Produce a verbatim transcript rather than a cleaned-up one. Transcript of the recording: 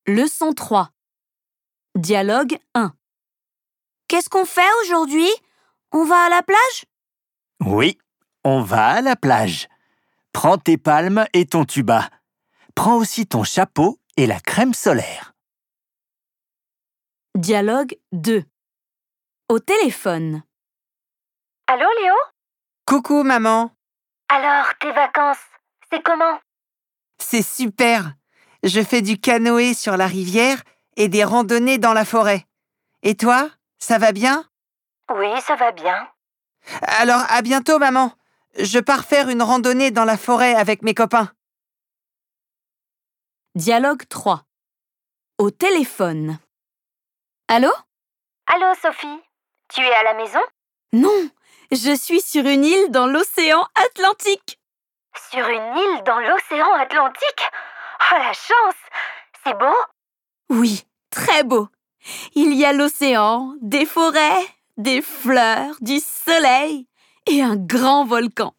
Leçon trois. Dialogue un. Qu'est-ce qu'on fait aujourd'hui? On va à la plage? Oui, on va à la plage. Prends tes palmes et ton tuba. Prends aussi ton chapeau et la crème solaire. Dialogue deux. Au téléphone. Allô, Léo? Coucou, maman. Alors, tes vacances, c'est comment? C'est super. Je fais du canoë sur la rivière et des randonnées dans la forêt. Et toi, ça va bien? Oui, ça va bien. Alors, à bientôt, maman. Je pars faire une randonnée dans la forêt avec mes copains. Dialogue trois. Au téléphone. Allô? Allô, Sophie? Tu es à la maison? Non, je suis sur une île dans l'océan Atlantique. Sur une île dans l'océan Atlantique? Oh, la chance! C'est beau? Oui, très beau. Il y a l'océan, des forêts, des fleurs, du soleil et un grand volcan.